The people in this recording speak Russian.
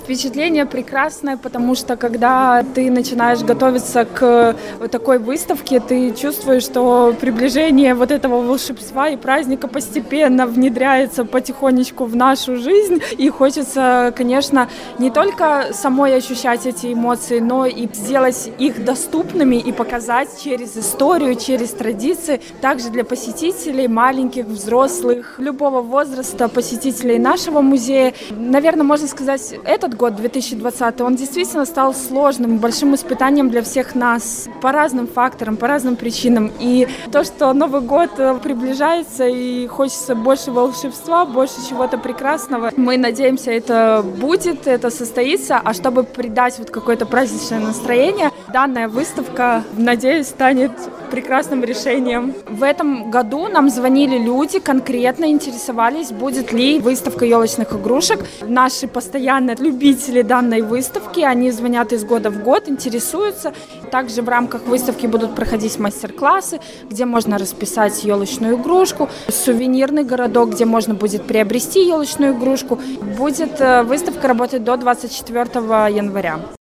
Впечатление прекрасное, потому что когда ты начинаешь готовиться к такой выставке, ты чувствуешь, что приближение вот этого волшебства и праздника постепенно внедряется потихонечку в нашу жизнь. И хочется, конечно, не только самой ощущать эти эмоции, но и сделать их доступными и показать через историю, через традиции. Также для посетителей, маленьких, взрослых, любого возраста, посетителей нашего музея. Наверное, можно сказать, этот год, 2020, он действительно стал сложным, большим испытанием для всех нас по разным факторам, по разным причинам. И то, что Новый год приближается и хочется больше волшебства, больше чего-то прекрасного, мы надеемся, это будет, это состоится. А чтобы придать вот какое-то праздничное настроение, данная выставка, надеюсь, станет прекрасным решением. В этом году нам звонили люди, конкретно интересовались, будет ли выставка елочных игрушек. Наши постоянные любители данной выставки, они звонят из года в год, интересуются. Также в рамках выставки будут проходить мастер-классы, где можно расписать елочную игрушку, сувенирный городок, где можно будет приобрести елочную игрушку. Будет выставка работать до 24 января.